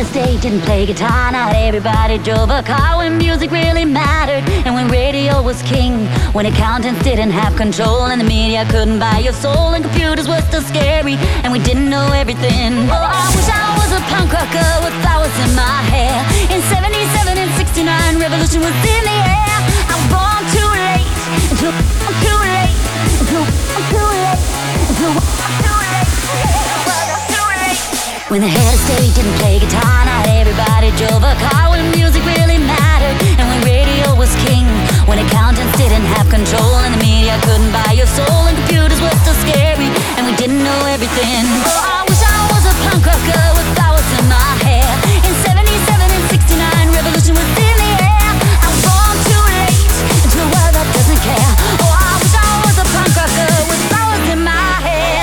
of state didn't play guitar, not everybody drove a car when music really mattered, and when radio was king, when accountants didn't have control, and the media couldn't buy your soul, and computers were still scary, and we didn't know everything. Oh, I wish I was a punk rocker with flowers in my hair. In 77 and 69, revolution was in the air. I was born too late, too late, too late, too late. When the head of state didn't play guitar, not everybody drove a car when music really mattered, and when radio was king, when accountants didn't have control, and the media couldn't buy your soul, and computers were still scary, and we didn't know everything. Oh, I wish I was a punk rocker with flowers in my hair. In 77 and 69, revolution was in the air. I was born too late into a world that doesn't care. Oh, I wish I was a punk rocker with flowers in my hair.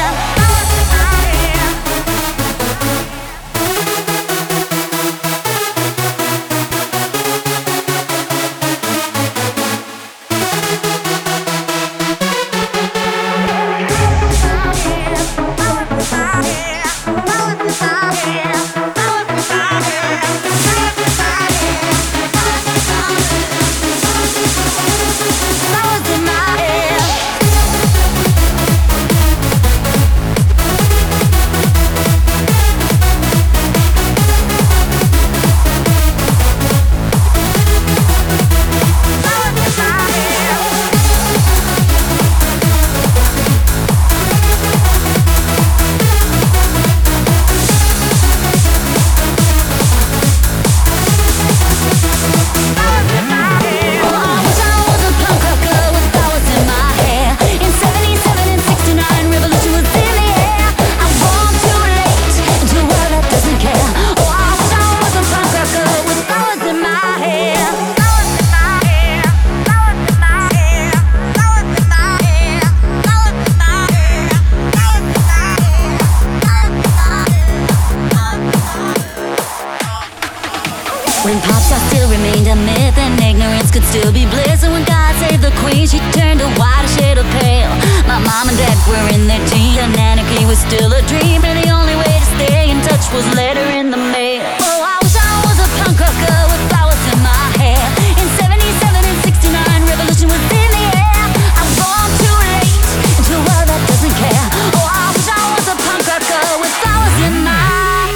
When pop stars still remained a myth and ignorance could still be bliss, and when God saved the queen, she turned a white shade of pale. My mom and dad were in their teens, and anarchy was still a dream, and the only way to stay in touch was letter in the mail. Oh, I wish I was a punk rocker with flowers in my hair. In 77 and 69, revolution was in the air. I was born too late into a world that doesn't care. Oh, I wish I was a punk rocker with flowers in my hair.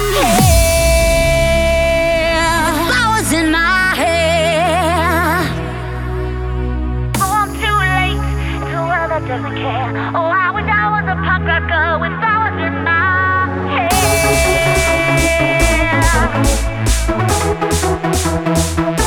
In my hair. Oh, I'm too late to a world that doesn't care. Oh, I wish I was a punk rocker with flowers in my hair.